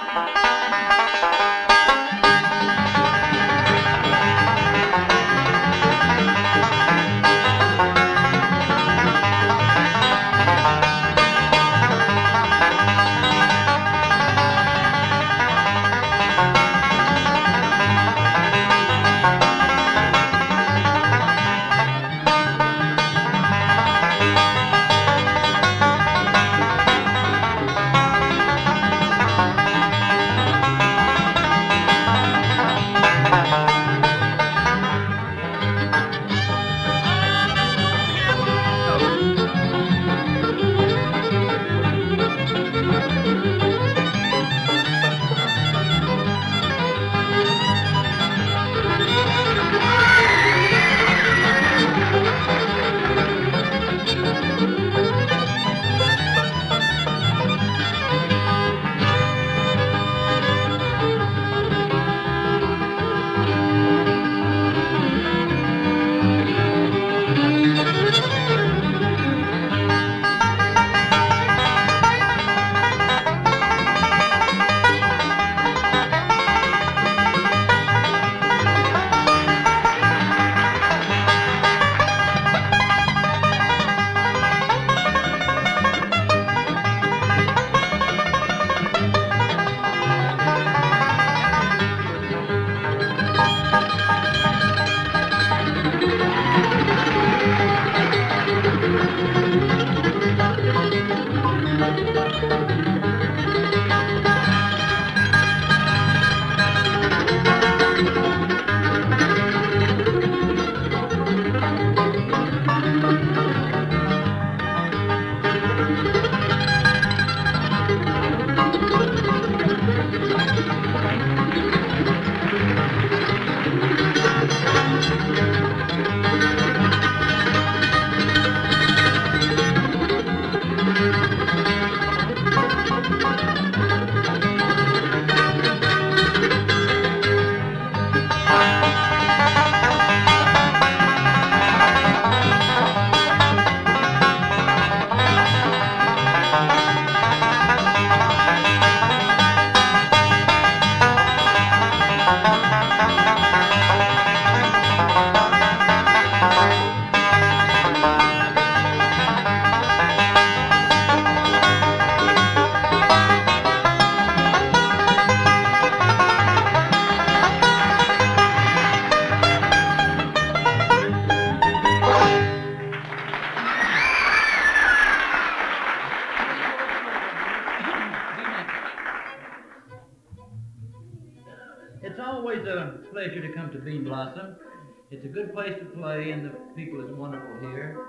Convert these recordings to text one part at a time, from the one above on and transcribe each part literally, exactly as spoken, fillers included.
It's always a pleasure to come to Bean Blossom. It's a good place to play, and the people is wonderful here.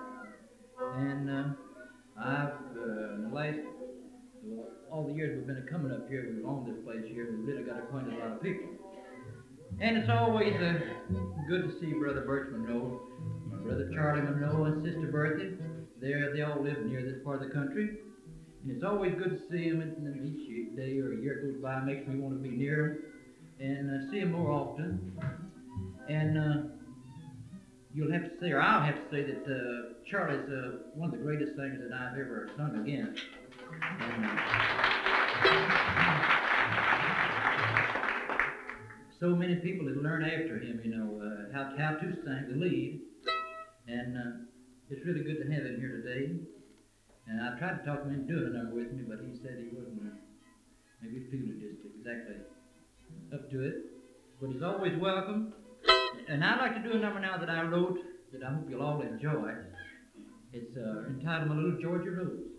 And uh, I've, uh, in the last, well, all the years we've been coming up here, we've owned this place here, we've really got acquainted with a lot of people. And it's always uh, good to see Brother Birch Monroe, my brother Charlie Monroe, and Sister Bertha. They're, they all live near this part of the country. And it's always good to see them, and each day or a year goes by makes me want to be near them and uh, see them more often. And uh, you'll have to say, or I'll have to say, that uh, Charlie's uh, one of the greatest singers that I've ever sung against. And, uh, so many people have learned after him, you know, uh, how, how to sing the lead. And uh, it's really good to have him here today. And I tried to talk him into doing a number with me, but he said he wasn't uh, maybe feeling just exactly up to it. But he's always welcome. And I'd like to do a number now that I wrote that I hope you'll all enjoy. It's uh, entitled My Little Georgia Rose.